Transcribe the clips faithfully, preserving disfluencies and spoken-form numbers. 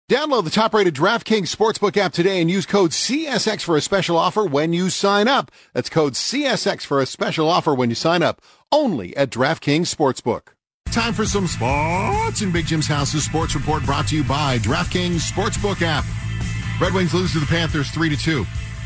Download the top-rated DraftKings Sportsbook app today and use code C S X for a special offer when you sign up. That's code C S X for a special offer when you sign up, only at DraftKings Sportsbook. Time for some sports in Big Jim's House's Sports Report, brought to you by DraftKings Sportsbook app. Red Wings lose to the Panthers three to two.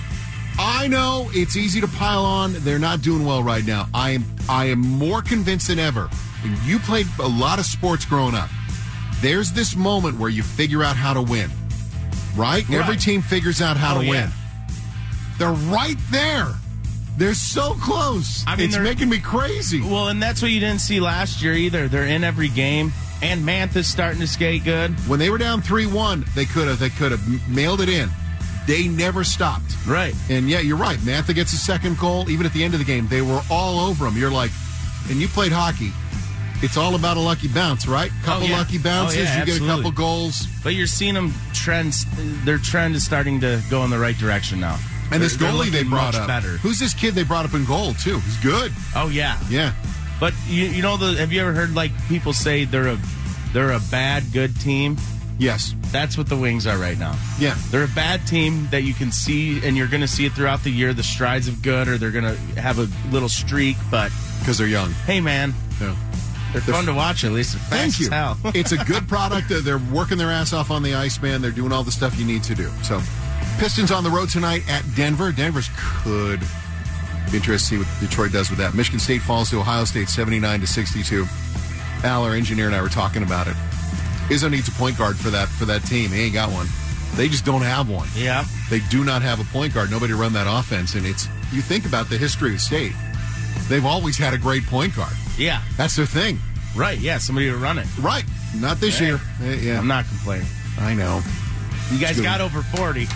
I know it's easy to pile on. They're not doing well right now. I am I am more convinced than ever. And you played a lot of sports growing up. There's this moment where you figure out how to win, right? right. Every team figures out how oh, to yeah. win. They're right there. They're so close. I mean, it's making me crazy. Well, and that's what you didn't see last year either. They're in every game, and Mantha's starting to skate good. When they were down three one, they could have they could have mailed it in. They never stopped. Right. And yeah, you're right. Mantha gets a second goal. Even at the end of the game, they were all over him. You're like, and you played hockey. It's all about a lucky bounce, right? Couple oh, yeah. lucky bounces, oh, yeah, you absolutely. get a couple goals. But you're seeing them trends. Their trend is starting to go in the right direction now. And they're, this goalie they brought up, better. Who's this kid they brought up in goal too? He's good. Oh yeah, yeah. But you you know the have you ever heard like people say they're a they're a bad good team? Yes, that's what the Wings are right now. Yeah, they're a bad team that you can see, and you're going to see it throughout the year. The strides of good, or they're going to have a little streak, but because they're young. Hey man, yeah. They're, they're fun to watch, at least. Thank you. Hell. It's a good product. They're working their ass off on the ice, man. They're doing all the stuff you need to do. So, Pistons on the road tonight at Denver. Denver's could be interesting to see what Detroit does with that. Michigan State falls to Ohio State seventy-nine to sixty-two. Al, our engineer, and I were talking about it. Izzo needs a point guard for that for that team. He ain't got one. They just don't have one. Yeah. They do not have a point guard. Nobody to run that offense. And it's you think about the history of State. They've always had a great point guard. Yeah. That's their thing. Right, yeah, somebody to run it. Right. Not this hey, year. Uh, yeah. I'm not complaining. I know. You guys got over forty.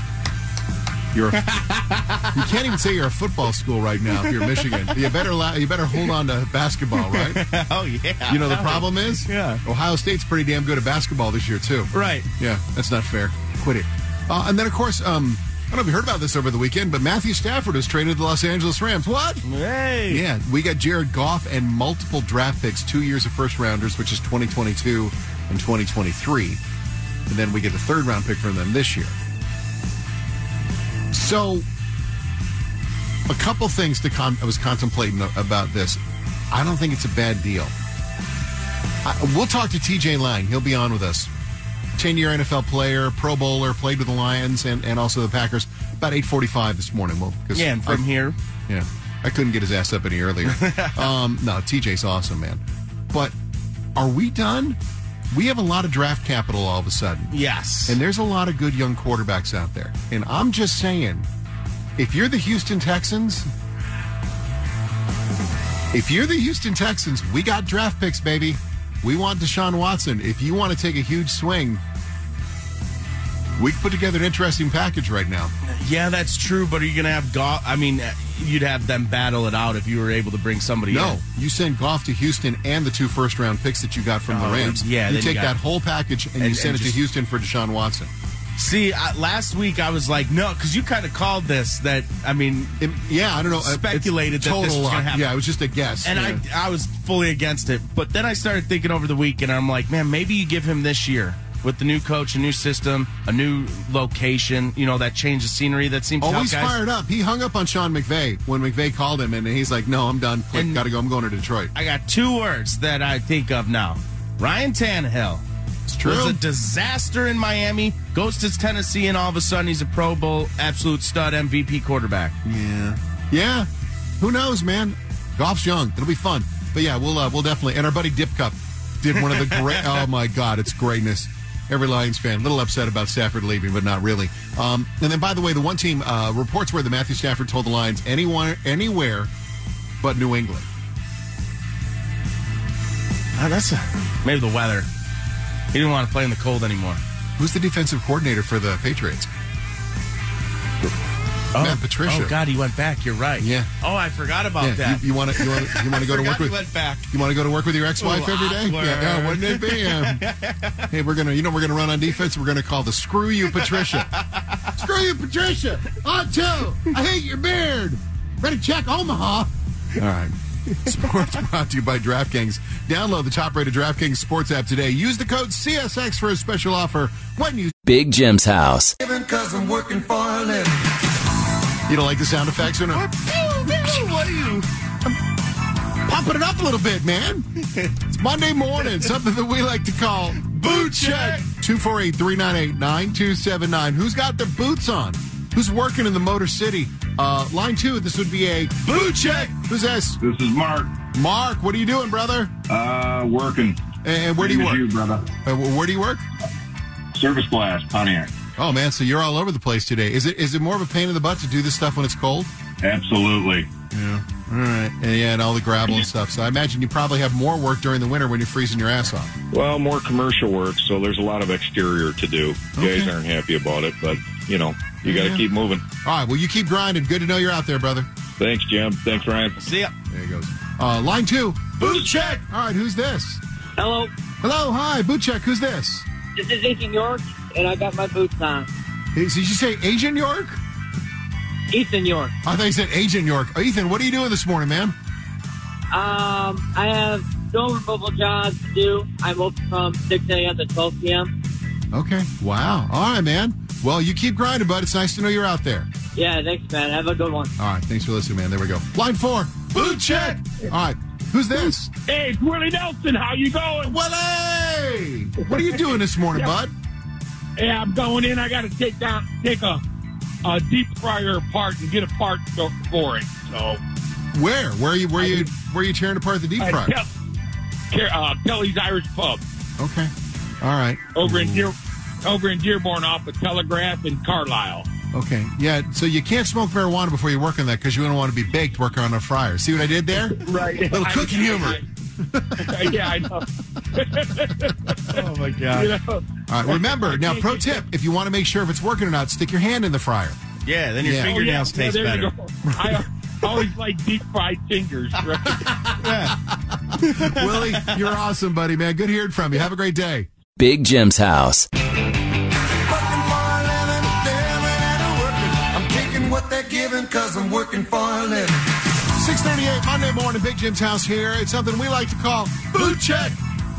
You're a, you can't even say you're a football school right now if you're Michigan. You better allow, you better hold on to basketball, right? Oh, yeah. You know the problem is? Yeah. Ohio State's pretty damn good at basketball this year, too. Right. Yeah, that's not fair. Quit it. Uh, and then, of course, um, I don't know if you heard about this over the weekend, but Matthew Stafford has traded the Los Angeles Rams. What? Hey. Yeah, we got Jared Goff and multiple draft picks, two years of first rounders, which is twenty twenty-two and twenty twenty-three. And then we get a third round pick from them this year. So, a couple things to con- I was contemplating about this. I don't think it's a bad deal. I, we'll talk to T J Lang. He'll be on with us. ten-year N F L player, Pro Bowler, played with the Lions and, and also the Packers. About eight forty-five this morning. Well, yeah, and from I, here. Yeah. I couldn't get his ass up any earlier. um, no, T J's awesome, man. But are we done? We have a lot of draft capital all of a sudden. Yes. And there's a lot of good young quarterbacks out there. And I'm just saying, if you're the Houston Texans, if you're the Houston Texans, we got draft picks, baby. We want Deshaun Watson. If you want to take a huge swing, we can put together an interesting package right now. Yeah, that's true, but are you going to have Goff? I mean, you'd have them battle it out if you were able to bring somebody no, in. No, you send Goff to Houston and the two first-round picks that you got from oh, the Rams. Yeah, you take you that whole package and, and you send and it just, to Houston for Deshaun Watson. See, uh, last week I was like, no, because you kind of called this that, I mean, it, yeah, I don't know. Speculated that this was going to happen. Yeah, it was just a guess. And yeah. I, I was fully against it. But then I started thinking over the week, and I'm like, man, maybe you give him this year. With the new coach, a new system, a new location, you know, that change of scenery that seems to Always help guys. Fired up. He hung up on Sean McVay when McVay called him, and he's like, no, I'm done. Quick, got to go. I'm going to Detroit. I got two words that I think of now. Ryan Tannehill. It's true. Was a disaster in Miami, goes to Tennessee, and all of a sudden he's a Pro Bowl, absolute stud M V P quarterback. Yeah. Yeah. Who knows, man? Goff's young. It'll be fun. But yeah, we'll uh, we'll definitely. And our buddy Dip Cup did one of the great. Oh, my God. It's greatness. Every Lions fan, a little upset about Stafford leaving, but not really. Um, and then, by the way, the one team uh, reports where the Matthew Stafford told the Lions anyone, anywhere but New England. Oh, that's a, maybe the weather. He didn't want to play in the cold anymore. Who's the defensive coordinator for the Patriots? Oh, Matt Patricia. Oh God, he went back. You're right. Yeah. Oh, I forgot about yeah. that. You want to you want to you want to go to work with? He went back. You want to go to work with your ex-wife Ooh, every day? awkward. Yeah, yeah, wouldn't it be? Yeah. Hey, we're gonna you know we're gonna run on defense. We're gonna call the Screw You Patricia. Screw you, Patricia. On two. I hate your beard. Ready to check Omaha. All right. Sports brought to you by DraftKings. Download the top-rated DraftKings Sports app today. Use the code C S X for a special offer when you... Big Jim's house. Cause I'm working for a living. You don't like the sound effects or no? What are you... I'm pumping it up a little bit, man. It's Monday morning, something that we like to call Boot Check. two four eight, three nine eight, nine two seven nine. Who's got their boots on? Who's working in the Motor City? Uh, line two, this would be a Boot Check. Who's this? This is Mark. Mark, what are you doing, brother? Uh, working. And where do you Same work? as you, brother. Uh, where do you work? Service Glass, Pontiac. Oh, man, so you're all over the place today. Is it is it more of a pain in the butt to do this stuff when it's cold? Absolutely. Yeah. All right. And, yeah, and all the gravel and stuff. So I imagine you probably have more work during the winter when you're freezing your ass off. Well, more commercial work, so there's a lot of exterior to do. Okay. Guys aren't happy about it, but, you know, you got to Yeah. keep moving. All right. Well, you keep grinding. Good to know you're out there, brother. Thanks, Jim. Thanks, Ryan. See ya. There he goes. Uh, line two. Boot Check. All right. Who's this? Hello, Hello. Hi. Boot Check. Who's this? this is Ethan York, and I got my boots on. Hey, Did you say Agent York? Ethan York. I thought you said Agent York. Oh, Ethan, what are you doing this morning, man? Um, I have snow removal jobs to do. I'm open from six a.m. to twelve p.m. Okay. Wow. All right, man. Well, you keep grinding, bud. It's nice to know you're out there. Yeah, thanks, man. Have a good one. All right. Thanks for listening, man. There we go. Line four. Boot Check. All right. Who's this? Hey, it's Willie Nelson. How you going? Willie! What are you doing this morning, bud? Hey, I'm going in. I got to take down, take a, a deep fryer apart and get a part for for it. So, Where? Where are you? Where are you? Where are you tearing apart the deep uh, fryer? Kel- uh, Kelly's Irish Pub Okay. All right. over in Dear, over in Dearborn off of Telegraph and Carlisle. Okay. Yeah. So you can't smoke marijuana before you work on that because you don't want to be baked working on a fryer. See what I did there? Right. Little cooking humor. Yeah, I know. Oh, my God. You know? All right. Remember now, pro tip: if you want to make sure if it's working or not, stick your hand in the fryer. Yeah, then your Yeah. fingernails Oh, yeah. taste Yeah, there you better. go. I always like deep fried fingers. Right? Willie, you're awesome, buddy, man. Good hearing from you. Have a great day. Big Jim's house. Working for a living, living and working. I'm taking what they're giving cause I'm working for a living. six thirty-eight, Monday morning, Big Jim's house here. It's something we like to call Boot Check.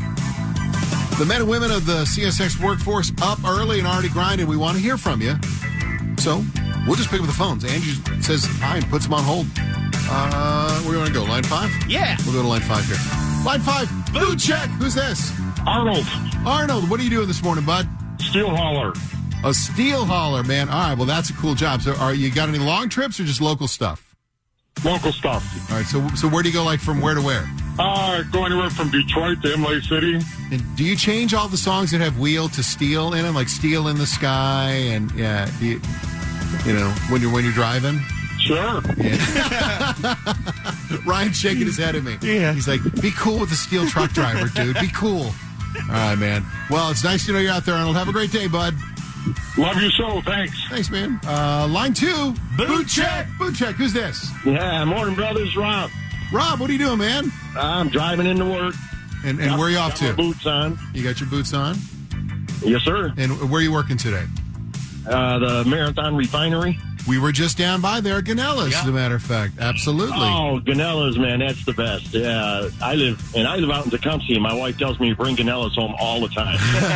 The men and women of the C S X workforce up early and already grinding. We want to hear from you. So we'll just pick up the phones. Andrew says hi and puts them on hold. Uh, where do you want to go? Line five? Yeah. We'll go to line five here. Line five, Boot Check. Who's this? Arnold, Arnold, what are you doing this morning, bud? steel hauler. A steel hauler, man. All right, well, that's a cool job. So are you got any long trips or just local stuff? Local stuff. All right, so so where do you go, like, from where to where? Uh, go anywhere from Detroit to Imlay City. And do you change all the songs that have wheel to steel in them, like Steel in the Sky and, yeah, do you, you know, when you're when you're driving? Sure. Yeah. Ryan's shaking his head at me. Yeah. He's like, be cool with the steel truck driver, dude. Be cool. All right, man. Well, it's nice to know you're out there, Arnold. Have a great day, bud. Love your show. Thanks. Thanks, man. Uh, line two. Boot Check. Boot Check. Who's this? Yeah, morning, brothers. Rob. Rob, what are you doing, man? I'm driving into work. And, and where are you off Got my to? boots on. You got your boots on? Yes, sir. And where are you working today? Uh, the Marathon Refinery. We were just down by there at Ganellas, Yeah. as a matter of fact. Absolutely. Oh, Ganellas, man, that's the best. Yeah, I live and I live out in Tecumseh, and my wife tells me to bring Ganellas home all the time.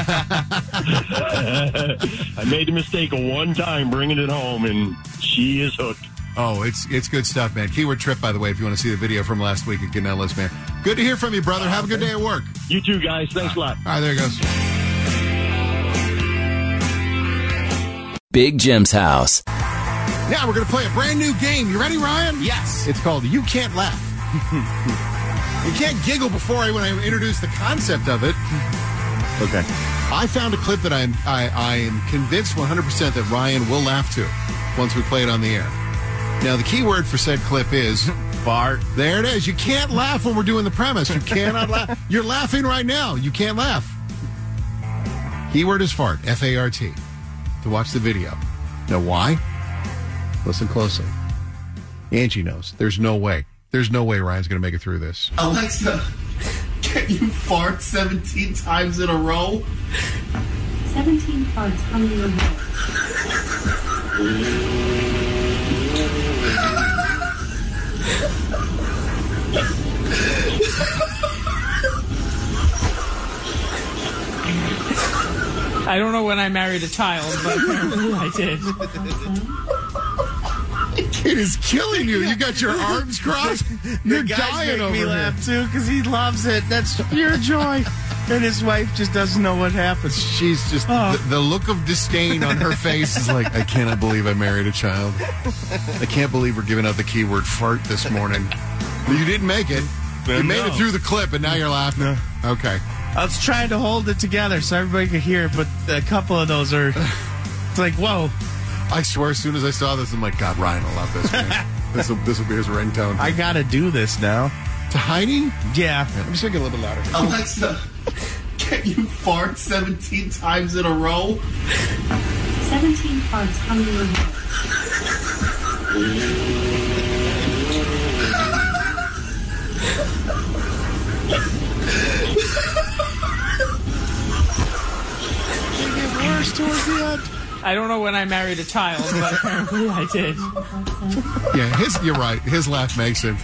I made the mistake of one time bringing it home, and she is hooked. Oh, it's it's good stuff, man. Keyword Trip, by the way, if you want to see the video from last week at Ganellas, man. Good to hear from you, brother. Have a good day at work. You too, guys. Thanks a lot. All right, there he goes. Big Jim's house. Now we're going to play a brand new game. You ready, Ryan? Yes. It's called You Can't Laugh. You can't giggle before I when I introduce the concept of it. Okay. I found a clip that I'm, I, I am convinced one hundred percent that Ryan will laugh to once we play it on the air. Now, the key word for said clip is Fart. there it is. You can't laugh when we're doing the premise. You cannot laugh. You're laughing right now. You can't laugh. Keyword is fart, F A R T, to watch the video. Now, why? Listen closely. Angie knows. There's no way. There's no way Ryan's going to make it through this. Alexa, can you fart seventeen times in a row? seventeen farts from your mouth. I don't know when I married a child, but apparently I did. It is killing you. You got your arms crossed. You're the guys dying make over me here. laugh too because he loves it. That's pure joy. And his wife just doesn't know what happens. She's just, Oh. the, the look of disdain on her face is like, I cannot believe I married a child. I can't believe we're giving out the keyword fart this morning. You didn't make it. You No. made it through the clip, and now you're laughing. No. Okay. I was trying to hold it together so everybody could hear it, but a couple of those are. It's like, whoa. I swear, as soon as I saw this, I'm like, God, Ryan will love this, man. this will this will be his ringtone. I got to do this now. To Heidi? Yeah. I'm just going to get a little bit louder. Alexa, can you fart seventeen times in a row? seventeen farts from your head. Worse towards the end. I don't know when I married a child, but apparently I did. Yeah, his, you're right. His laugh makes him.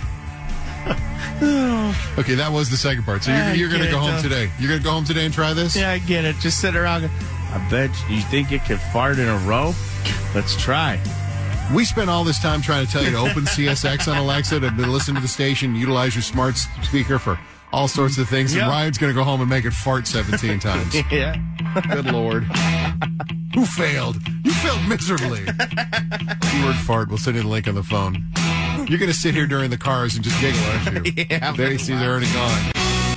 Okay, that was the second part. So you're, I you're going to get go it, home though. today. You're going to go home today and try this? Yeah, I get it. Just sit around. I bet you think it can fart in a row? Let's try. We spent all this time trying to tell you to open C S X on Alexa, to, to listen to the station, utilize your smart speaker for all sorts of things. Yep. And Ryan's going to go home and make it fart seventeen times. Yeah. Good Lord. Who failed? You failed miserably. Keyword fart. We'll send you the link on the phone. You're going to sit here during the cars and just giggle, aren't you? Yeah. There you see, they're already gone.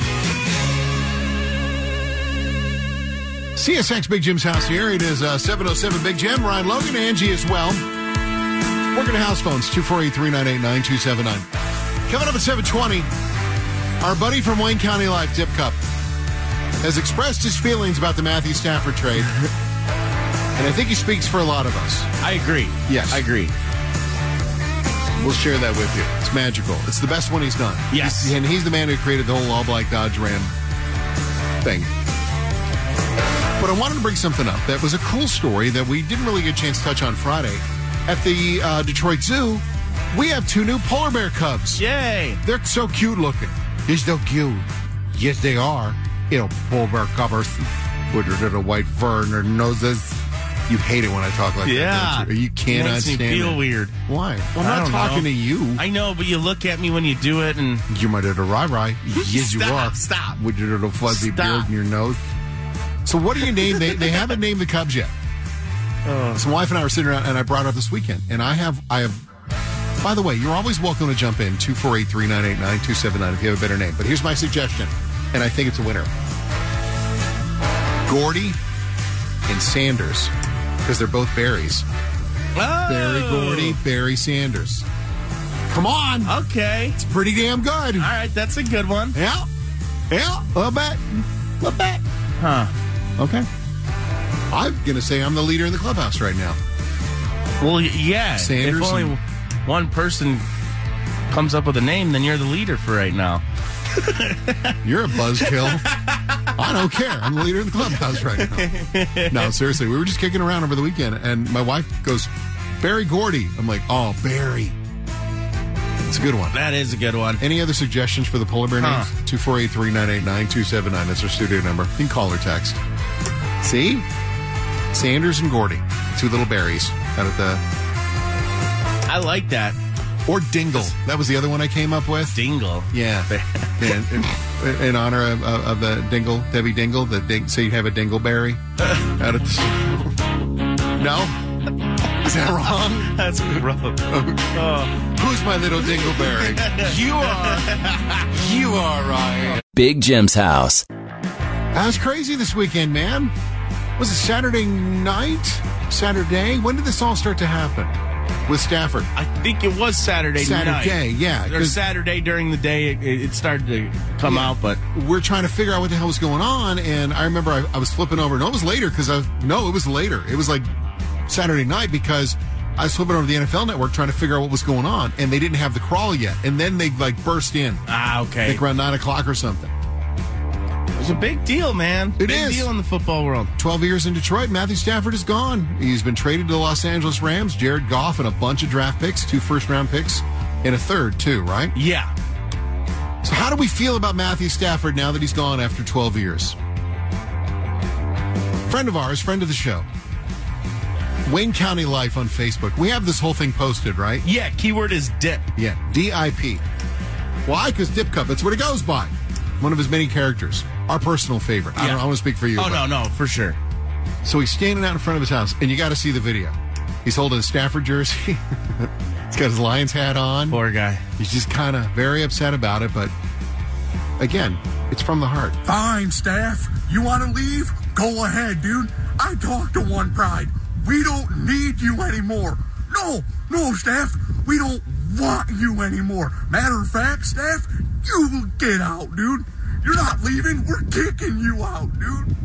C S X Big Jim's house here. It is uh, seven oh seven Big Jim. Ryan Logan, Angie as well. Working house phones, two four eight, three nine eight, nine two seven nine. Coming up at seven twenty, our buddy from Wayne County Life, Dip Cup, has expressed his feelings about the Matthew Stafford trade. And I think he speaks for a lot of us. I agree. Yes. I agree. We'll share that with you. It's magical. It's the best one he's done. Yes. He's- and he's the man who created the whole All Black Dodge Ram thing. But I wanted to bring something up that was a cool story that we didn't really get a chance to touch on Friday. At the uh, Detroit Zoo, we have two new polar bear cubs. Yay. They're so cute looking. They're so cute. Yes, they are. You know, polar bear cubs with their little white fur and their noses. You hate it when I talk like Yeah. that, don't you? You cannot Makes me stand feel it. weird. Why? Well, I I'm not don't talking know. to you. I know, but you look at me when you do it, and You might have a rye-rye. Yes, you Stop, are. stop. With your little fuzzy Stop. beard and your nose. So what do you name? They, they haven't named the cubs yet. Oh. So my wife and I were sitting around, and I brought it up this weekend. And I have, I have, by the way, you're always welcome to jump in, two four eight, three nine eight, nine two seven nine if you have a better name. But here's my suggestion, and I think it's a winner. Gordy and Sanders, because they're both berries. Oh. Barry Gordy, Barry Sanders. Come on. Okay. It's pretty damn good. All right, that's a good one. Yeah. Yeah. A little bit. A little bit. Huh. Okay. I'm going to say I'm the leader in the clubhouse right now. Well, y- yeah. Sanders if only and- one person comes up with a name, then you're the leader for right now. You're a buzzkill. I don't care. I'm the leader in the clubhouse right now. No, seriously. We were just kicking around over the weekend, and my wife goes, Barry Gordy. I'm like, oh, Barry. It's a good one. That is a good one. Any other suggestions for the polar bear Huh. names? two four eight, three nine eight, nine two seven nine. That's our studio number. You can call or text. See? Sanders and Gordy. Two little berries out at the... I like that. Or Dingle. That was the other one I came up with. Dingle. Yeah. in, in, in honor of, of, of the Dingle, Debbie Dingle. The ding, so you'd have a Dingleberry out at the... No? Is that wrong? That's wrong. Oh. Who's my little Dingleberry? You are. You are, Ryan. Big Jim's house. That was crazy this weekend, man. Was it Saturday night? Saturday? When did this all start to happen with Stafford? I think it was Saturday, Saturday, night. yeah. Or 'cause Saturday during the day, it, it started to come Yeah. out, but we're trying to figure out what the hell was going on, and I remember I, I was flipping over. No, it was later because I was, no, it was later. It was like Saturday night because I was flipping over to the N F L Network trying to figure out what was going on, and they didn't have the crawl yet, and then they like burst in, ah, okay. like around nine o'clock or something. It's a big deal, man. It big is. deal in the football world. Twelve years in Detroit, Matthew Stafford is gone. He's been traded to the Los Angeles Rams. Jared Goff and a bunch of draft picks, two first round picks, and a third too, right? Yeah. So how do we feel about Matthew Stafford now that he's gone after twelve years? Friend of ours, friend of the show. Wayne County Life on Facebook. We have this whole thing posted, right? Yeah, keyword is dip. Yeah, D I P. Why? Because Dip Cup, that's what it goes by. One of his many characters. Our personal favorite. I Yeah. don't I want to speak for you. Oh, but- no, no, for sure. So he's standing out in front of his house, and you got to see the video. He's holding a Stafford jersey. He's got his Lions hat on. Poor guy. He's just kind of very upset about it, but again, it's from the heart. Fine, Staff. You want to leave? Go ahead, dude. I talked to One Pride. We don't need you anymore. No, no, Staff. We don't want you anymore. Matter of fact, Staff, you get out, dude. You're not leaving. We're kicking you out, dude.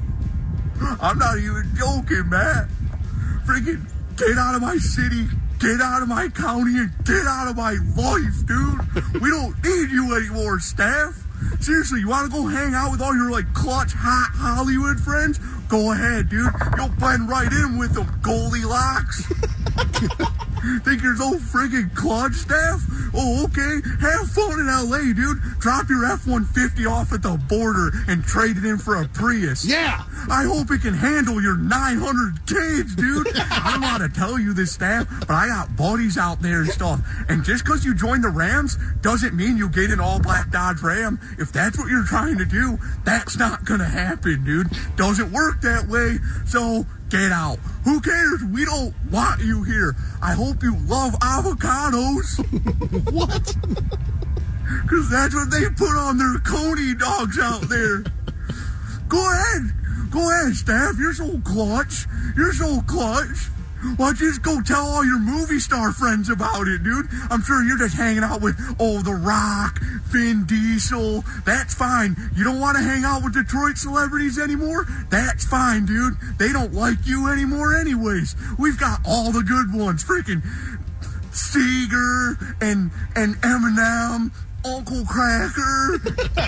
I'm not even joking, man. Freaking get out of my city, get out of my county, and get out of my life, dude. We don't need you anymore, Staff. Seriously, you want to go hang out with all your, like, clutch, hot Hollywood friends? Go ahead, dude. You'll blend right in with them Goldilocks. Think you're so friggin' clutch, Staff? Oh, okay. Have fun in L A, dude. Drop your F one fifty off at the border and trade it in for a Prius. Yeah. I hope it can handle your nine hundred kids, dude. I don't know how to tell you this, Staff, but I got buddies out there and stuff. And just because you joined the Rams doesn't mean you get an all-black Dodge Ram. If that's what you're trying to do, that's not going to happen, dude. Doesn't work that way. So get out. Who cares? We don't want you here. I hope you love avocados. What? Because that's what they put on their Coney dogs out there. Go ahead. Go ahead, Staff. You're so clutch. You're so clutch. Why don't you just go tell all your movie star friends about it, dude? I'm sure you're just hanging out with, oh, The Rock, Vin Diesel. That's fine. You don't want to hang out with Detroit celebrities anymore? That's fine, dude. They don't like you anymore anyways. We've got all the good ones. Freaking Seeger and, and Eminem, Uncle Cracker,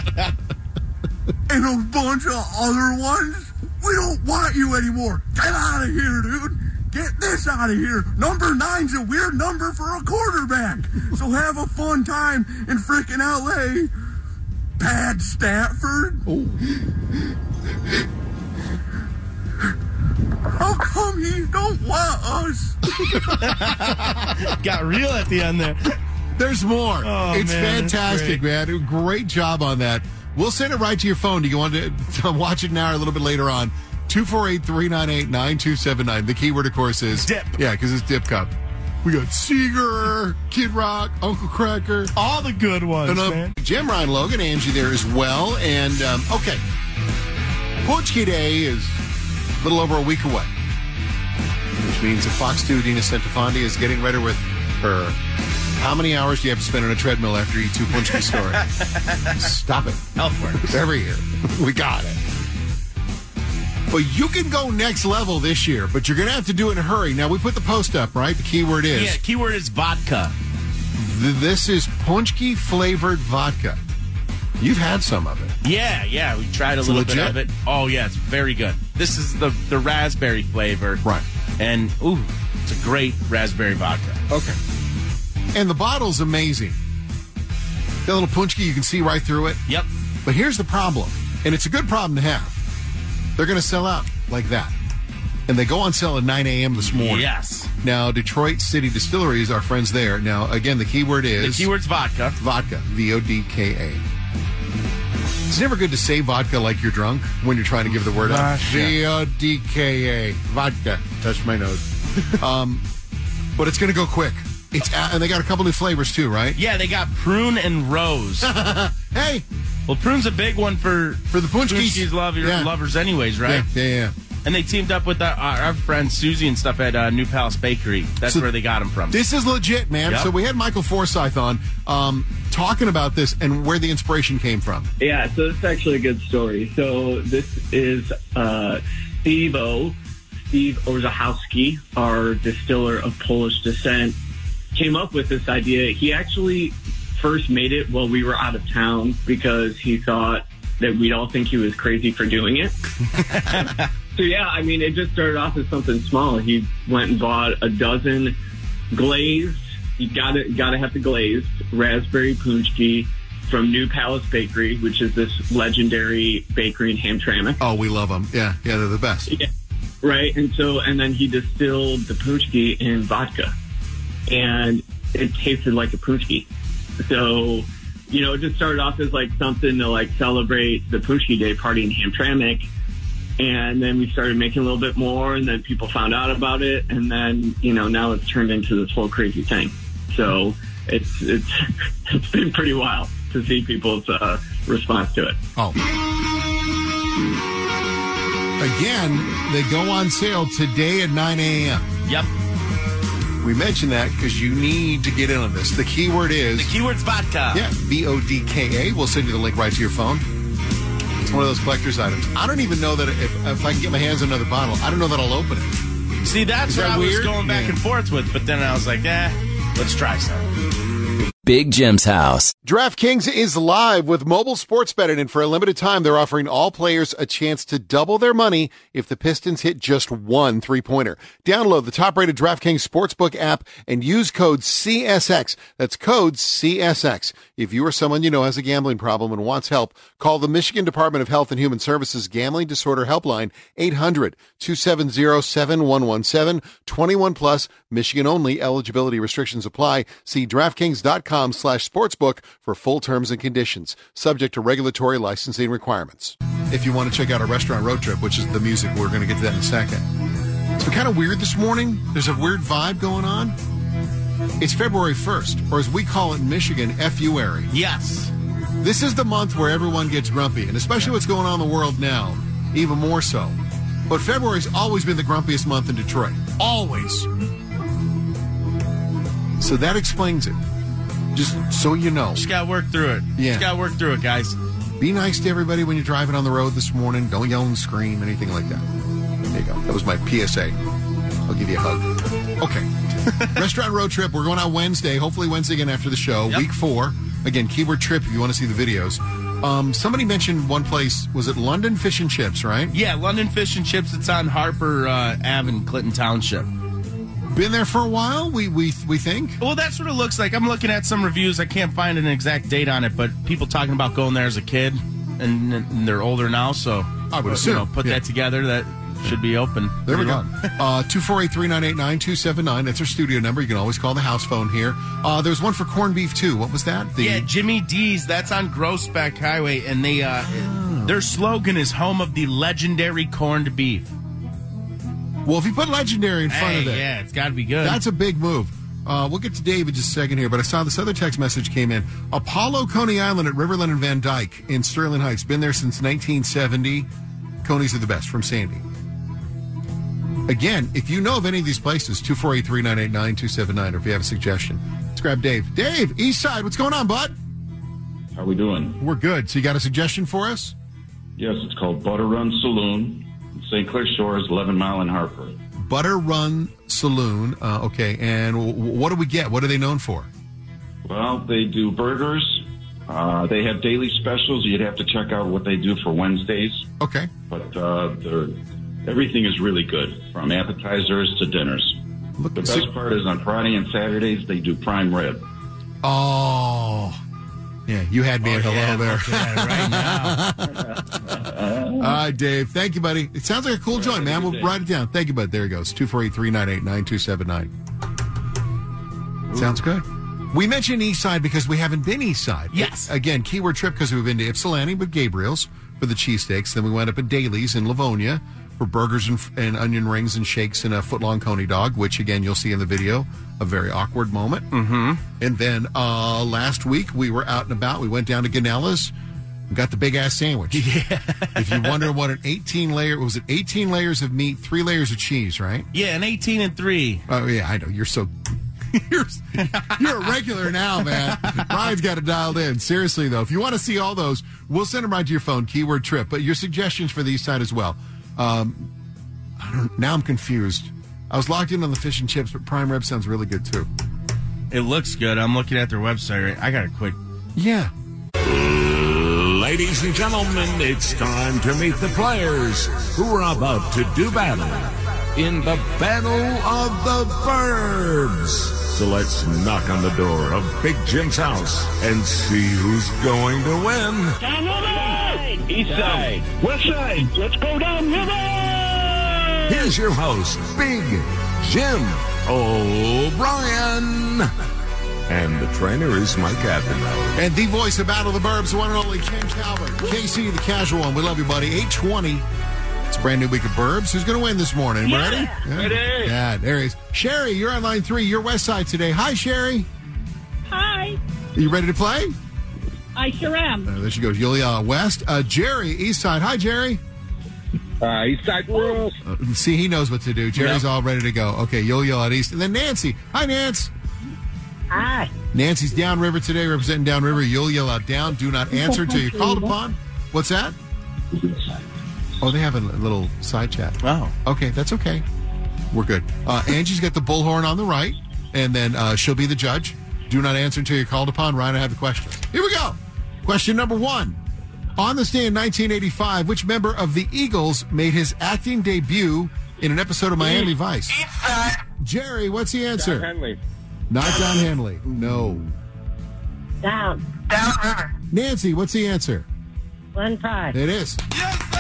and a bunch of other ones. We don't want you anymore. Get out of here, dude. Get this out of here. Number nine's a weird number for a quarterback. So have a fun time in frickin' L A. Pad Stafford. Oh. How come he don't want us? Got real at the end there. There's more. Oh, it's man, fantastic, that's man. Great job on that. We'll send it right to your phone. Do you want to, to watch it now or a little bit later on? two four eight, three nine eight, nine two seven nine. The keyword, of course, is dip. Yeah, because it's Dip Cup. We got Seeger, Kid Rock, Uncle Cracker. All the good ones, and, uh, man. Jim, Ryan, Logan, Angie there as well. And, um, okay. Punchki Day is a little over a week away, which means that Fox two, Dina Centofanti, is getting ready with her. How many hours do you have to spend on a treadmill after you eat two Punchki story? Stop it. Healthworks. Every year. We got it. Well, you can go next level this year, but you're going to have to do it in a hurry. Now, we put the post up, right? The keyword is... Yeah, keyword is vodka. Th- this is Punchki flavored vodka. You've had some of it. Yeah, yeah, we tried a It's little legit? bit of it. Oh, yeah, it's very good. This is the, the raspberry flavor. Right. And, ooh, it's a great raspberry vodka. Okay. And the bottle's amazing. That little Punchki, you can see right through it. Yep. But here's the problem, and it's a good problem to have. They're going to sell out like that. And they go on sale at nine a.m. this morning. Yes. Now, Detroit City Distilleries, our friends there. Now, again, the keyword is... The keyword's vodka. Vodka. V O D K A. It's never good to say vodka like you're drunk when you're trying to give the word out. V O D K A. Vodka. Touch my nose. um, but it's going to go quick. It's uh, And they got a couple new flavors, too, right? Yeah, they got prune and rose. Hey! Well, prune's a big one for for the Punchkis. Punchkis love your Yeah. lovers, anyways, right? Yeah, yeah, yeah. And they teamed up with our, our friend Susie and stuff at uh, New Palace Bakery. That's So where they got them from. This is legit, man. Yep. So we had Michael Forsyth on um, talking about this and where the inspiration came from. Yeah, so this is actually a good story. So this is uh, Steve O. Steve Orzechowski, our distiller of Polish descent, came up with this idea. He actually first made it while we were out of town because he thought that we'd all think he was crazy for doing it. So, yeah, I mean, it just started off as something small. He went and bought a dozen glazed, you gotta, gotta have the glazed, raspberry punchki, from New Palace Bakery, which is this legendary bakery in Hamtramck. Oh, we love them. Yeah, yeah, they're the best. Yeah, right. And so, and then he distilled the punchki in vodka, and it tasted like a punchki. So, you know, it just started off as like something to like celebrate the Punchki Day party in Hamtramck. And then we started making a little bit more, and then people found out about it. And then, you know, now it's turned into this whole crazy thing. So it's, it's, it's been pretty wild to see people's uh, response to it. Oh. Again, they go on sale today at nine a.m. Yep. We mentioned that because you need to get in on this. The keyword is... The keyword's vodka. Yeah, V O D K A. We'll send you the link right to your phone. It's one of those collector's items. I don't even know that if, if I can get my hands on another bottle, I don't know that I'll open it. See, that's Is what that I was weird? going back Yeah. and forth with, but then I was like, eh, let's try some. Big Jim's house. DraftKings is live with mobile sports betting, and for a limited time, they're offering all players a chance to double their money if the Pistons hit just one three-pointer. Download the top-rated DraftKings Sportsbook app and use code C S X. That's code C S X. If you or someone you know has a gambling problem and wants help, call the Michigan Department of Health and Human Services Gambling Disorder Helpline, eight hundred, two seven zero, seven one one seven, twenty-one plus, Michigan only. Eligibility restrictions apply. See DraftKings.com slash sportsbook for full terms and conditions, subject to regulatory licensing requirements. If you want to check out our restaurant road trip, which is the music, we're going to get to that in a second. It's been kind of weird this morning. There's a weird vibe going on. It's February first, or as we call it in Michigan, F-U-ary. Yes. This is the month where everyone gets grumpy, and especially what's going on in the world now, even more so. But February's always been the grumpiest month in Detroit. Always. So that explains it. Just so you know. Just got to work through it. Yeah. Just got to work through it, guys. Be nice to everybody when you're driving on the road this morning. Don't yell and scream, anything like that. There you go. That was my P S A. I'll give you a hug. Okay. Restaurant road trip. We're going out Wednesday. Hopefully Wednesday again after the show. Yep. Week four. Again, keyword trip if you want to see the videos. Um, somebody mentioned one place. Was it London Fish and Chips, right? Yeah, London Fish and Chips. It's on Harper uh, Ave in Clinton Township. Been there for a while, we we we think? Well, that's what it looks like. I'm looking at some reviews. I can't find an exact date on it, but people talking about going there as a kid, and, and they're older now, so I would you assume. know, put Yeah. that together. That should be open. There we pretty go. long. Uh, two four eight, three nine eight, nine two seven nine. That's our studio number. You can always call the house phone here. Uh, there's one for corned beef, too. What was that? The Yeah, Jimmy D's. That's on Grossbeck Highway, and they uh, their slogan is "Home of the Legendary Corned Beef." Well, if you put legendary in front Hey, of it, yeah, it's got to be good. that's a big move. Uh, we'll get to Dave in just a second here, but I saw this other text message came in. Apollo Coney Island at Riverland and Van Dyke in Sterling Heights. Been there since nineteen seventy. Coney's are the best, from Sandy. Again, if you know of any of these places, two four eight, three nine eight, nine two seven nine, or if you have a suggestion, let's grab Dave. Dave, East Side, what's going on, bud? How we doing? We're good. So you got a suggestion for us? Yes, it's called Butter Run Saloon, Saint Clair Shores, eleven mile in Harper. Butter Run Saloon. Uh, okay, and w- what do we get? What are they known for? Well, they do burgers. Uh, they have daily specials. You'd have to check out what they do for Wednesdays. Okay. But uh, they're, everything is really good, from appetizers to dinners. Look, the see- best part is on Friday and Saturdays, they do prime rib. Oh. Yeah, you had me Oh, at hello yeah, there. look at it right now. All right, Dave. Thank you, buddy. It sounds like a cool joint, man. We'll day. write it down. Thank you, bud. There he goes. two four eight, three nine eight, nine two seven nine. Sounds good. We mentioned East Side because we haven't been East Side. Yes. Again, keyword trip because we've been to Ypsilanti with Gabriel's for the cheesesteaks. Then we went up at Daly's in Livonia for burgers and, and onion rings and shakes and a foot-long coney dog, which, again, you'll see in the video, a very awkward moment. Mm-hmm. And then uh, last week, we were out and about. We went down to Ganella's and got the big-ass sandwich. Yeah. If you wonder what an eighteen-layer, was it eighteen layers of meat, three layers of cheese, right? Yeah, an eighteen and three. Oh, yeah, I know. You're so... You're, you're a regular now, man. Ryan's got it dialed in. Seriously, though, if you want to see all those, we'll send them right to your phone, keyword trip. But your suggestions for the East Side as well. Um, I don't, now I'm confused. I was locked in on the fish and chips, but prime rib sounds really good, too. It looks good. I'm looking at their website. Right? I got a quick. Yeah. Ladies and gentlemen, it's time to meet the players who are about to do battle in the Battle of the Burbs. So let's knock on the door of Big Jim's house and see who's going to win. Downriver! East side. West side. Let's go downriver! Here's your host, Big Jim O'Brien. And the trainer is Mike Abdenauer. And the voice of Battle of the Burbs, the one and only James Calvert. K C, the casual one. We love you, buddy. eight twenty. It's a brand new week of Burbs. Who's going to win this morning? Anybody Yeah. ready? Ready. Yeah, there he is. Sherry, you're on line three. You're West Side today. Hi, Sherry. Hi. Are you ready to play? I sure am. Uh, there she goes. Yulia West. Uh, Jerry, East Side. Hi, Jerry. Uh, East side rules. Uh, see, he knows what to do. Jerry's Yep. all ready to go. Okay, you'll yell at East. And then Nancy. Hi, Nance. Hi. Nancy's downriver today, representing downriver. You'll yell out down. Do not answer until you're called upon. What's that? Oh, they have a little side chat. Oh. Okay, that's okay. We're good. Uh, Angie's got the bullhorn on the right, and then uh, she'll be the judge. Do not answer until you're called upon. Ryan, I have the questions. Here we go. Question number one. On this day in nineteen eighty-five, which member of the Eagles made his acting debut in an episode of Miami Vice? Jerry, what's the answer? Don Henley. Not Don Henley. No. Down. Downriver. Nancy, what's the answer? Glenn Pride. It is. Yes, sir!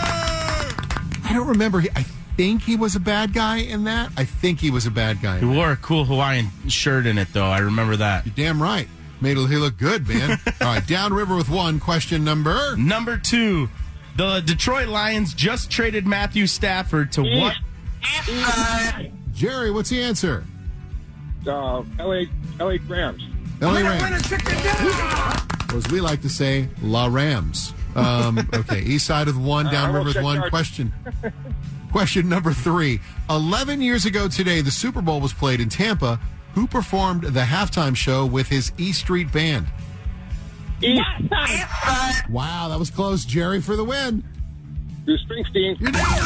I don't remember. I think he was a bad guy in that. I think he was a bad guy. He wore a cool Hawaiian shirt in it, though. I remember that. You're damn right. Made he look good, man. All right, downriver with one. Question number... Number two. The Detroit Lions just traded Matthew Stafford to what? Jerry, what's the answer? Uh, L A L A Rams. L A Rams. Or as we like to say, La Rams. Um, okay, east side with one, Uh, downriver I will with check one. yard. Question. Question number three. Eleven years ago today, the Super Bowl was played in Tampa. Who performed the halftime show with his E Street Band? East. Wow, that was close. Jerry for the win. Bruce Springsteen.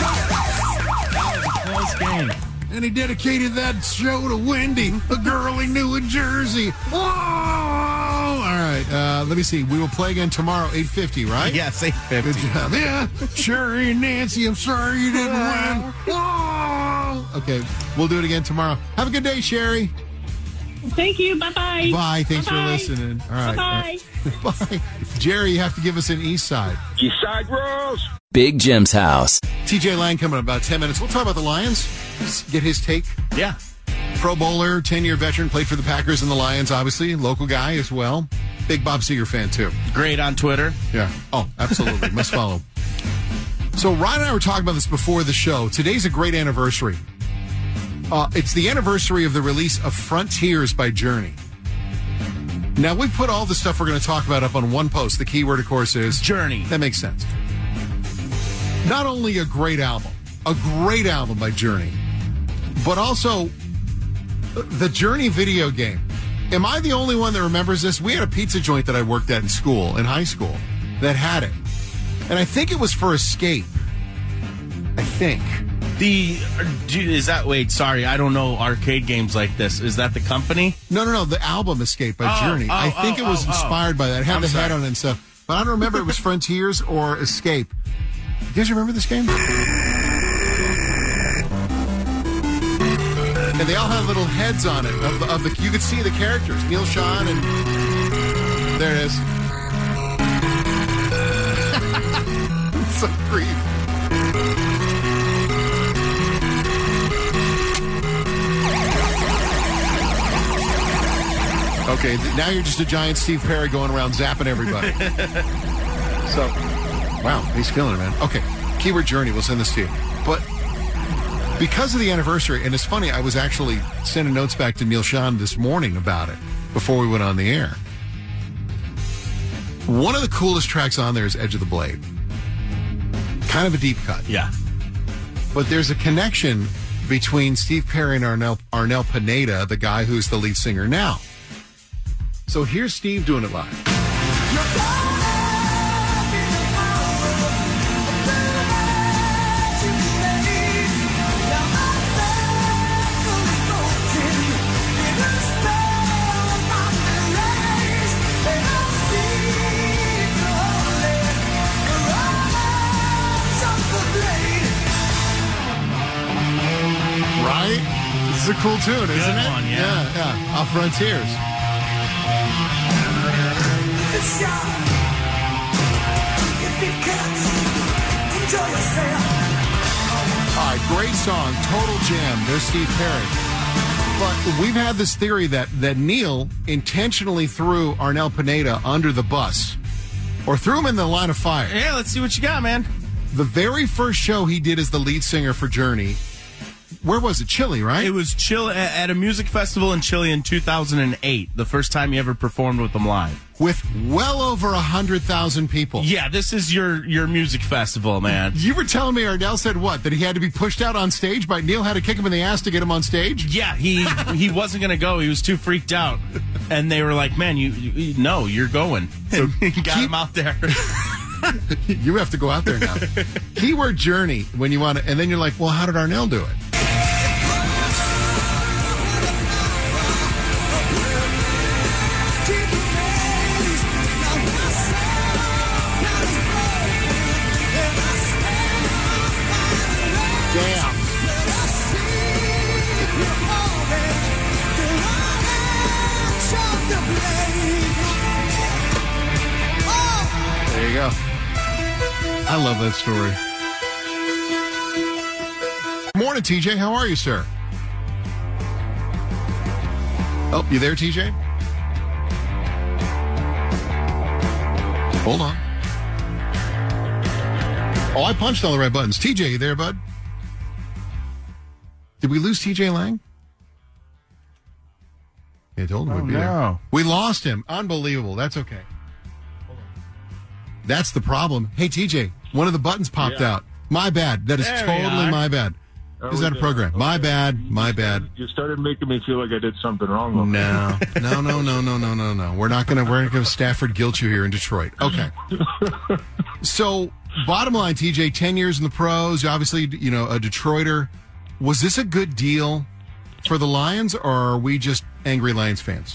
Close game. And he dedicated that show to Wendy, a girl he knew in Jersey. Whoa! All right, uh, let me see. We will play again tomorrow, eight fifty, right? Yes, eight fifty. Good job. Yeah, Sherry and Nancy, I'm sorry you didn't win. Whoa! Okay, we'll do it again tomorrow. Have a good day, Sherry. Thank you. Bye-bye. Bye. Thanks Bye-bye. for listening. All right. Bye-bye. Bye. Jerry, you have to give us an east side. East side rules. Big Jim's house. T J Lang coming in about ten minutes. We'll talk about the Lions. Get his take. Yeah. Pro bowler, ten-year veteran, played for the Packers and the Lions, obviously. Local guy as well. Big Bob Seger fan, too. Great on Twitter. Yeah. Oh, absolutely. Must follow. So Ryan and I were talking about this before the show. Today's a great anniversary. Uh, it's the anniversary of the release of Frontiers by Journey. Now, we put all the stuff we're going to talk about up on one post. The keyword, of course, is Journey. That makes sense. Not only a great album, a great album by Journey, but also the Journey video game. Am I the only one that remembers this? We had a pizza joint that I worked at in school, in high school, that had it. And I think it was for Escape. I think. The is that wait? Sorry, I don't know arcade games like this. Is that the company? No, no, no. The album Escape by Oh, Journey. oh, I think oh, it was oh, inspired by that. It had I'm the sorry. head on it and stuff. But I don't remember if it was Frontiers or Escape. You guys remember this game? And they all had little heads on it. Of the, of the, you could see the characters. Neil Sean and... There it is. It's so creepy. Okay, th- now you're just a giant Steve Perry going around zapping everybody. So, wow, he's feeling it, man. Okay, keyword Journey, we'll send this to you. But because of the anniversary, and it's funny, I was actually sending notes back to Neil Sean this morning about it before we went on the air. One of the coolest tracks on there is Edge of the Blade. Kind of a deep cut. Yeah. But there's a connection between Steve Perry and Arnel, Arnel Pineda, the guy who's the lead singer now. So here's Steve doing it live. right? This is a cool tune, isn't Good it? one, yeah. yeah, yeah. Off Frontiers. All right, great song, total jam. There's Steve Perry. But we've had this theory that, that Neil intentionally threw Arnel Pineda under the bus or threw him in the line of fire. Yeah, let's see what you got, man. The very first show he did as the lead singer for Journey, where was it? Chile, right? It was Chile at a music festival in Chile in two thousand eight, the first time you ever performed with them live. With well over one hundred thousand people. Yeah, this is your, your music festival, man. You were telling me Arnel said what? That he had to be pushed out on stage by Neil had to kick him in the ass to get him on stage? Yeah, he he wasn't going to go. He was too freaked out. And they were like, man, you, you no, you're going. So got keep, him out there. You have to go out there now. Keyword Journey when you want to, and then you're like, well, how did Arnel do it? Damn. There you go. I love that story. Morning, T J. How are you, sir? Oh, you there, T J? Hold on. Oh, I punched all the right buttons. T J, you there, bud? Did we lose T J Lang? Yeah, I told him Oh, we'd be no. there. We lost him. Unbelievable. That's okay. That's the problem. Hey, T J, one of the buttons popped Yeah. out. My bad. That is There we totally are. my bad. Oh, Is that a we program? did. My Okay. bad. My bad. You started making me feel like I did something wrong. over No, no, no, no, no, no, no, no. We're not gonna. We're gonna Stafford guilt you here in Detroit. Okay. So, bottom line, T J, ten years in the pros. Obviously, you know, a Detroiter. Was this a good deal for the Lions, or are we just angry Lions fans?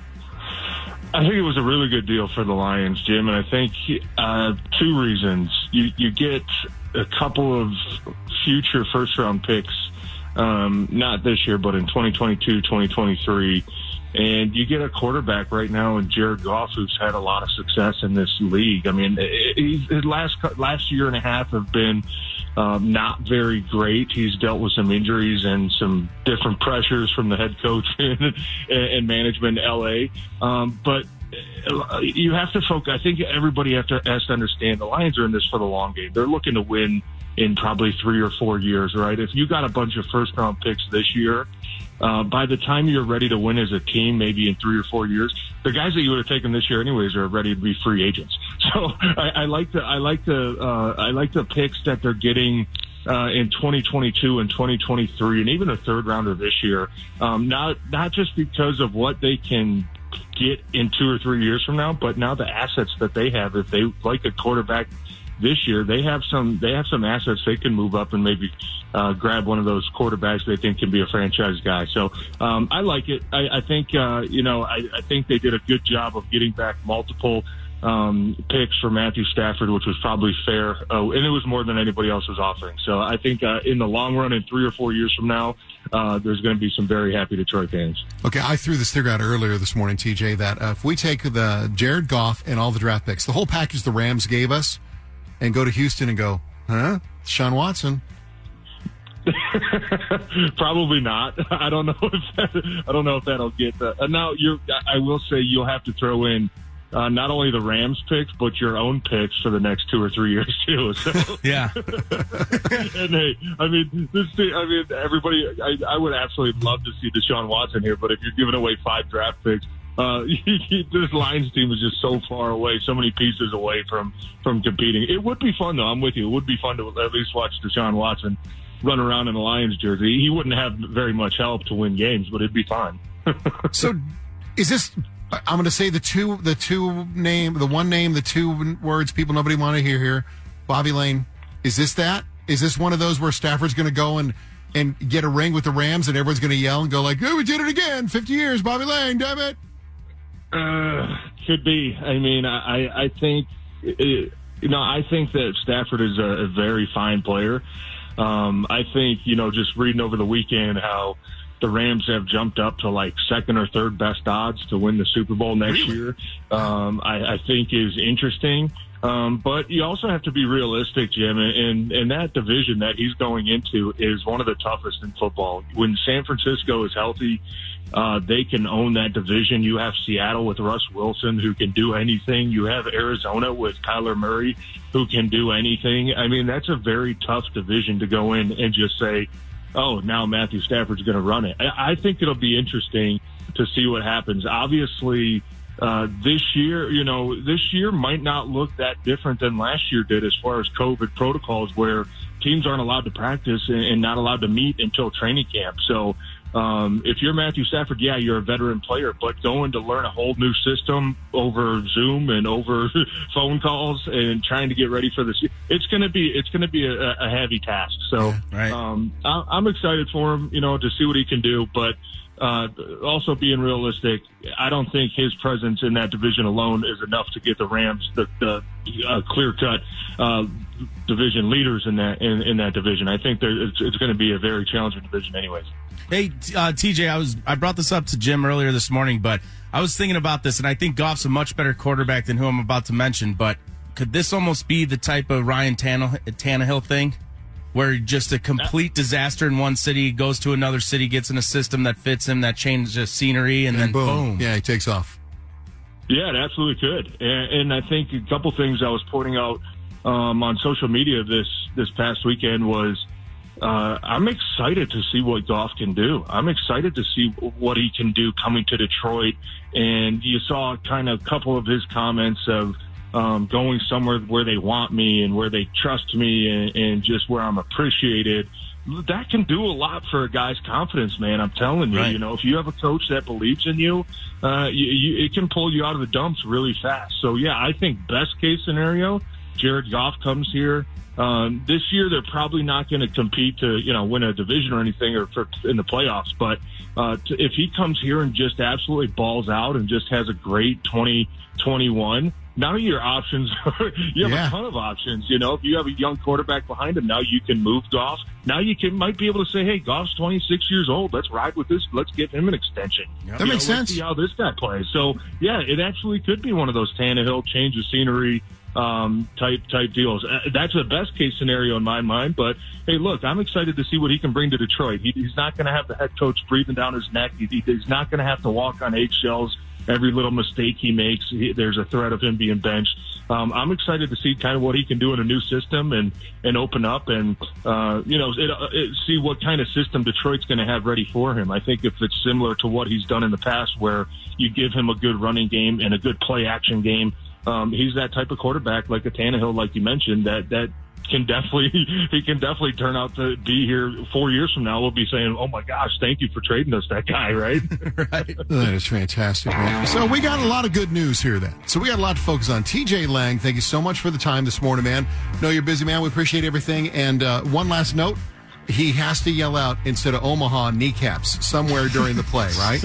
I think it was a really good deal for the Lions, Jim, and I think uh, two reasons. You you get a couple of future first-round picks, um, not this year, but in twenty twenty-two, twenty twenty-three, and you get a quarterback right now in Jared Goff who's had a lot of success in this league. I mean, he's, his last last year and a half have been um, not very great. He's dealt with some injuries and some different pressures from the head coach and, and management in L A. Um, but you have to focus. I think everybody have to, has to understand the Lions are in this for the long game. They're looking to win in probably three or four years, right? If you got a bunch of first-round picks this year, uh, by the time you're ready to win as a team, maybe in three or four years, the guys that you would have taken this year anyways are ready to be free agents. So I, I like the I like the uh, I like the picks that they're getting uh, in twenty twenty-two and twenty twenty-three, and even a third rounder this year. Um, not not just because of what they can get in two or three years from now, but now the assets that they have. If they like a quarterback this year, they have some they have some assets they can move up and maybe uh, grab one of those quarterbacks they think can be a franchise guy. So um, I like it. I, I think uh, you know I, I think they did a good job of getting back multiple um, picks for Matthew Stafford, which was probably fair. Oh, and it was more than anybody else was offering. So I think uh, in the long run, in three or four years from now, uh, there's going to be some very happy Detroit fans. Okay, I threw this theory out earlier this morning, T J, that uh, if we take the Jared Goff and all the draft picks, the whole package the Rams gave us, and go to Houston and go, huh? Sean Watson. Probably not. I don't know if that, I don't know if that'll get the. Uh, now you're. I will say you'll have to throw in uh, not only the Rams picks but your own picks for the next two or three years too. So. Yeah. And hey, I mean, this. I mean, everybody. I, I would absolutely love to see Deshaun Watson here, but if you're giving away five draft picks. Uh, this Lions team is just so far away, so many pieces away from, from competing. It would be fun, though. I'm with you. It would be fun to at least watch Deshaun Watson run around in a Lions jersey. He wouldn't have very much help to win games, but it'd be fun. So, is this? I'm going to say the two, the two name, the one name, the two words people nobody want to hear here. Bobby Lane. Is this that? Is this one of those where Stafford's going to go and and get a ring with the Rams, and everyone's going to yell and go like, "Oh, we did it again! fifty years, Bobby Lane, damn it!" Uh, could be. I mean, I, I think, uh, you know, I think that Stafford is a, a very fine player. Um, I think, you know, just reading over the weekend how the Rams have jumped up to like second or third best odds to win the Super Bowl next really? year, um, I, I think is interesting. Um, but you also have to be realistic, Jim, and, and that division that he's going into is one of the toughest in football. When San Francisco is healthy, uh, they can own that division. You have Seattle with Russ Wilson, who can do anything. You have Arizona with Kyler Murray, who can do anything. I mean, that's a very tough division to go in and just say, oh, now Matthew Stafford's going to run it. I think it'll be interesting to see what happens. Obviously, uh, this year, you know, this year might not look that different than last year did as far as COVID protocols, where teams aren't allowed to practice and not allowed to meet until training camp. So um, if you're Matthew Stafford, yeah, you're a veteran player, but going to learn a whole new system over Zoom and over phone calls and trying to get ready for this, it's going to be it's going to be a, a heavy task. So yeah, right. um, I, I'm excited for him, you know, to see what he can do, but uh, also being realistic, I don't think his presence in that division alone is enough to get the Rams the, the uh, clear-cut uh, division leaders in that in, in that division. I think there, it's, it's going to be a very challenging division, anyways. Hey, uh, T J, I was I brought this up to Jim earlier this morning, but I was thinking about this, and I think Goff's a much better quarterback than who I'm about to mention. But could this almost be the type of Ryan Tannehill, Tannehill thing, where just a complete disaster in one city, goes to another city, gets in a system that fits him, that changes scenery, and, and then boom. boom. Yeah, he takes off. Yeah, it absolutely could. And, and I think a couple things I was pointing out um, on social media this, this past weekend was, Uh, I'm excited to see what Goff can do. I'm excited to see what he can do coming to Detroit. And you saw kind of a couple of his comments of um, going somewhere where they want me and where they trust me and, and just where I'm appreciated. That can do a lot for a guy's confidence, man. I'm telling you, right. you know, if you have a coach that believes in you, uh, you, you, it can pull you out of the dumps really fast. So, yeah, I think best case scenario, Jared Goff comes here. Um, this year, they're probably not going to compete to, you know, win a division or anything or for, in the playoffs. But uh, to, if he comes here and just absolutely balls out and just has a great twenty twenty-one, now your options, you have yeah. a ton of options. You know, if you have a young quarterback behind him, now you can move Goff. Now you can might be able to say, hey, Goff's twenty-six years old. Let's ride with this. Let's give him an extension. That you makes know, sense. Let's see how this guy plays. So, yeah, it actually could be one of those Tannehill change of scenery um, type type deals. Uh, that's the best case scenario in my mind. But hey, look, I'm excited to see what he can bring to Detroit. He, he's not going to have the head coach breathing down his neck. He, he's not going to have to walk on eggshells. Every little mistake he makes, he, there's a threat of him being benched. Um, I'm excited to see kind of what he can do in a new system and, and open up and, uh, you know, it, it, see what kind of system Detroit's going to have ready for him. I think if it's similar to what he's done in the past where you give him a good running game and a good play action game, um, he's that type of quarterback like a Tannehill, like you mentioned, that, that can definitely, he can definitely turn out to be here four years from now. We'll be saying, oh my gosh, thank you for trading us that guy, right? Right. That is fantastic, man. So we got a lot of good news here then. So we got a lot to focus on. T J Lang, thank you so much for the time this morning, man. Know you're busy, man. We appreciate everything. And uh, one last note. He has to yell out instead of Omaha kneecaps somewhere during the play, right?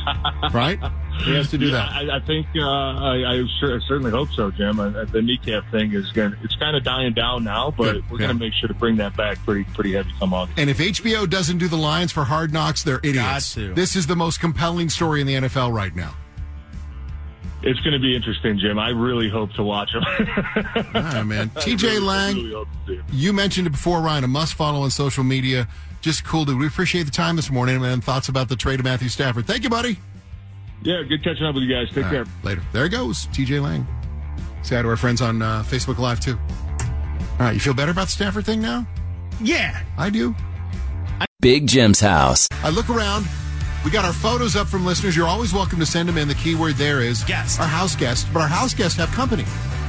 Right? He has to do yeah, that. I, I think uh, I, I, sure, I certainly hope so, Jim. Uh, the kneecap thing is going it's kind of dying down now, but Good. we're yeah. going to make sure to bring that back pretty pretty heavy come August. And if H B O doesn't do the Lions for Hard Knocks, they're idiots. This is the most compelling story in the N F L right now. It's going to be interesting, Jim. I really hope to watch him. All right, man. T J really, Lang, really you mentioned it before, Ryan, a must follow on social media. Just cool, dude. We appreciate the time this morning and thoughts about the trade of Matthew Stafford. Thank you, buddy. Yeah, good catching up with you guys. Take All care. Right, later. There it goes, T J Lang. Say hi to our friends on uh, Facebook Live, too. All right, you feel better about the Stafford thing now? Yeah. I do. Big Jim's house. I look around. We got our photos up from listeners. You're always welcome to send them in. The key word there is guest. Our house guests. But our house guests have company.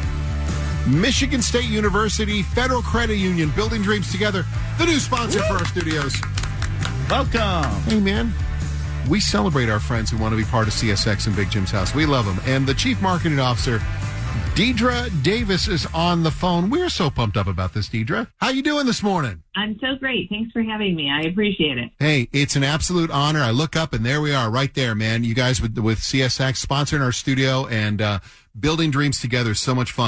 Michigan State University, Federal Credit Union, building dreams together. The new sponsor Woo! For our studios. Welcome. Hey, man. We celebrate our friends who want to be part of C S X and Big Jim's house. We love them. And the Chief Marketing Officer, Deidre Davis, is on the phone. We're so pumped up about this, Deidre. How you doing this morning? I'm so great. Thanks for having me. I appreciate it. Hey, it's an absolute honor. I look up, and there we are right there, man. You guys with, with C S X sponsoring our studio and uh, building dreams together is so much fun.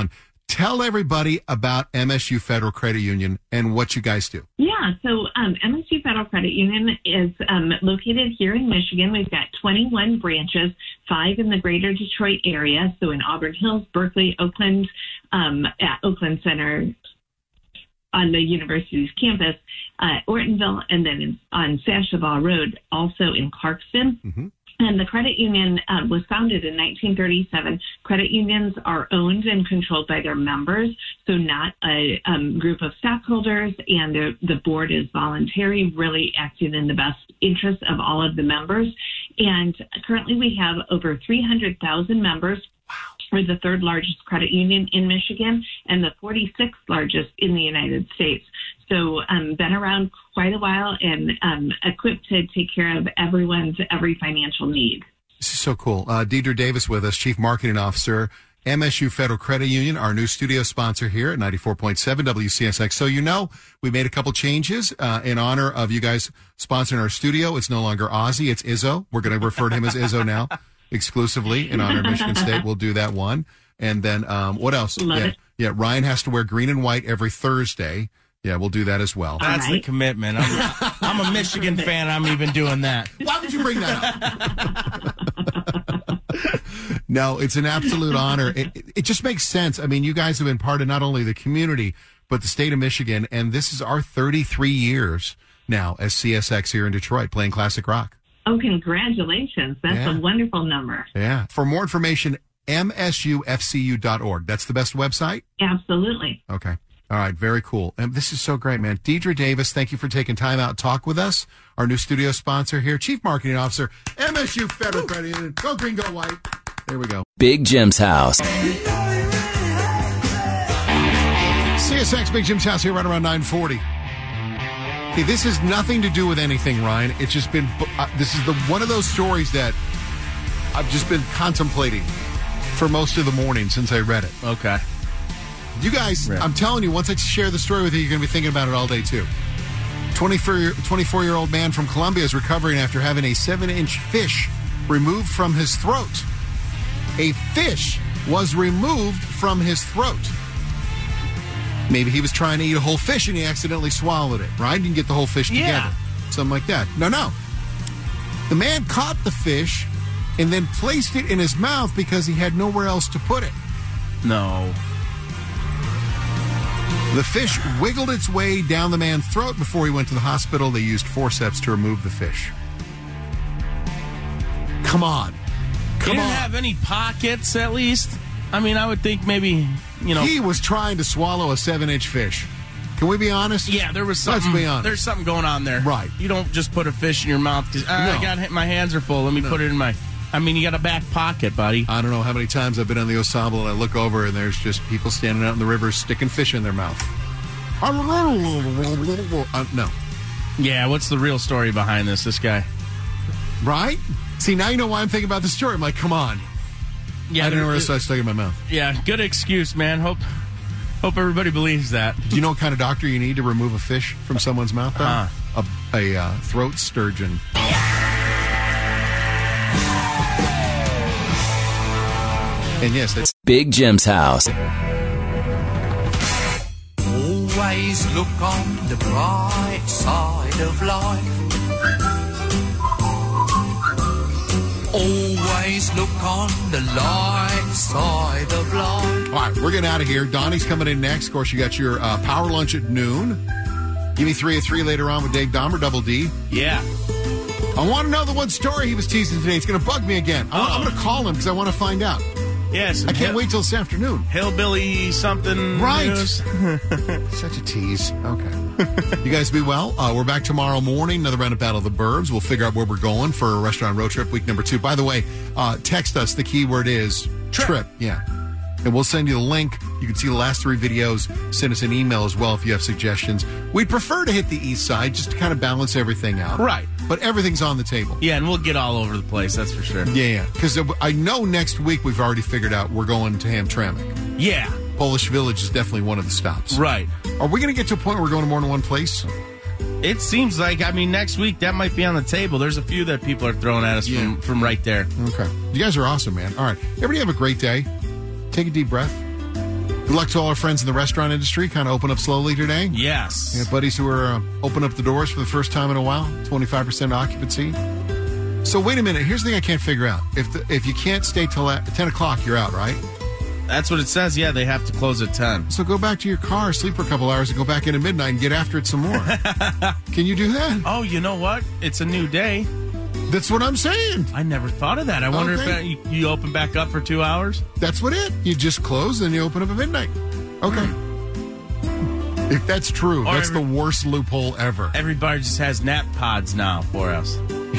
Tell everybody about M S U Federal Credit Union and what you guys do. Yeah, so um, M S U Federal Credit Union is um, located here in Michigan. We've got twenty-one branches, five in the greater Detroit area, so in Auburn Hills, Berkeley, Oakland, um, at Oakland Center, on the university's campus, uh, Ortonville, and then in, on Sacheval Road, also in Clarkston. Mm-hmm. And the credit union uh, was founded in nineteen thirty-seven. Credit unions are owned and controlled by their members, so not a um, group of stockholders, and the, the board is voluntary, really acting in the best interest of all of the members. And currently we have over three hundred thousand members. Wow. We're the third largest credit union in Michigan and the forty-sixth largest in the United States. So um, been around quite a while and um, equipped to take care of everyone's every financial need. This is so cool. Uh, Deidre Davis with us, Chief Marketing Officer, M S U Federal Credit Union, our new studio sponsor here at ninety-four point seven W C S X. So you know, we made a couple changes uh, in honor of you guys sponsoring our studio. It's no longer Ozzy, it's Izzo. We're going to refer to him as Izzo now, exclusively in honor of Michigan State. We'll do that one. And then um, what else? Love yeah, it. yeah, Ryan has to wear green and white every Thursday. Yeah, we'll do that as well. That's right. The commitment. I'm, I'm a Michigan fan. I'm even doing that. Why would you bring that up? No, it's an absolute honor. It, it, it just makes sense. I mean, you guys have been part of not only the community, but the state of Michigan. And this is our thirty-three years now as C S X here in Detroit playing classic rock. Oh, congratulations. That's Yeah. a wonderful number. Yeah. For more information, M S U F C U dot org. That's the best website? Absolutely. Okay. All right. Very cool. And this is so great, man. Deidre Davis, thank you for taking time out to talk with us. Our new studio sponsor here, Chief Marketing Officer, M S U Federal Credit Union. Go green, go white. There we go. Big Jim's house. C S X Big Jim's house here right around nine forty. Okay, this has nothing to do with anything, Ryan. It's just been, uh, this is the one of those stories that I've just been contemplating for most of the morning since I read it. Okay. You guys, Right. I'm telling you, once I share the story with you, you're going to be thinking about it all day, too. twenty-four-year-old man from Colombia is recovering after having a seven-inch fish removed from his throat. A fish was removed from his throat. Maybe he was trying to eat a whole fish and he accidentally swallowed it, right? You can get the whole fish together. Yeah. Something like that. No, no. The man caught the fish and then placed it in his mouth because he had nowhere else to put it. No. The fish wiggled its way down the man's throat before he went to the hospital. They used forceps to remove the fish. Come on. Come He didn't on. have any pockets, at least. I mean, I would think maybe, you know. He was trying to swallow a seven-inch fish. Can we be honest? Yeah, there was something. Let's be honest. There's something going on there. Right. You don't just put a fish in your mouth because No. I got my hands are full. Let me No. put it in my. I mean, you got a back pocket, buddy. I don't know how many times I've been on the Osable and I look over and there's just people standing out in the river sticking fish in their mouth. Uh, no. Yeah, what's the real story behind this? This guy. Right? See, now you know why I'm thinking about the story. I'm like, come on. Yeah, I didn't know where I there- started sticking in my mouth. Yeah, good excuse, man. Hope hope everybody believes that. Do you know what kind of doctor you need to remove a fish from someone's mouth? Though? Huh. A, a uh, throat sturgeon. And yes, that's Big Jim's house. Always look on the bright side of life. Always look on the light side of life. all right. We're getting out of here. Donnie's coming in next. Of course, you got your uh, power lunch at noon. Give me three at three later on with Dave Dahmer, Double D. Yeah. I want to know the one story he was teasing today. It's going to bug me again. I, I'm going to call him because I want to find out. Yes. I can't wait till this afternoon. Hillbilly something. Right. news. Such a tease. Okay. You guys be well. Uh, we're back tomorrow morning. Another round of Battle of the Burbs. We'll figure out where we're going for a restaurant road trip week number two. By the way, uh, text us. The keyword is trip. trip. Yeah. And we'll send you the link. You can see the last three videos. Send us an email as well if you have suggestions. We'd prefer to hit the east side just to kind of balance everything out. Right. But everything's on the table. Yeah, and we'll get all over the place, that's for sure. Yeah, yeah. Because I know next week we've already figured out we're going to Hamtramck. Yeah. Polish Village is definitely one of the stops. Right. Are we going to get to a point where we're going to more than one place? It seems like, I mean, next week that might be on the table. There's a few that people are throwing at us Yeah. from, from right there. Okay. You guys are awesome, man. All right. Everybody have a great day. Take a deep breath. Good luck to all our friends in the restaurant industry. Kind of open up slowly today. Yes. We have buddies who are uh, open up the doors for the first time in a while. twenty-five percent occupancy. So wait a minute. Here's the thing I can't figure out. If the, if you can't stay till at ten o'clock, you're out, right? That's what it says. Yeah, they have to close at ten. So go back to your car, sleep for a couple hours, and go back in at midnight and get after it some more. Can you do that? Oh, you know what? It's a new day. That's what I'm saying. I never thought of that. I wonder okay. if that, you, you open back up for two hours? That's what it. You just close and you open up at midnight. Okay. Hmm. If that's true, or that's every, the worst loophole ever. Everybody just has nap pods now for us.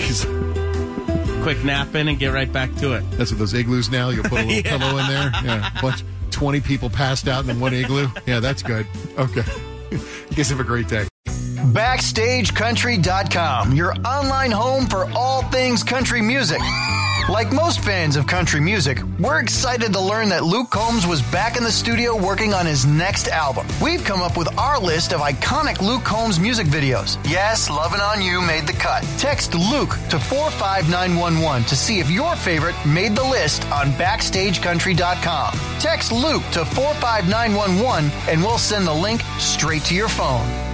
Quick nap in and get right back to it. That's what those igloos now. You'll put a little yeah. pillow in there. Yeah. Bunch, twenty people passed out in one igloo. Yeah, that's good. Okay. You guys have a great day. Backstage Country dot com, your online home for all things country music. Like most fans of country music, we're excited to learn that Luke Combs was back in the studio working on his next album. We've come up with our list of iconic Luke Combs music videos. Yes, Lovin' On You made the cut. Text Luke to four five nine one one to see if your favorite made the list on Backstage Country dot com. Text Luke to four five nine one one and we'll send the link straight to your phone.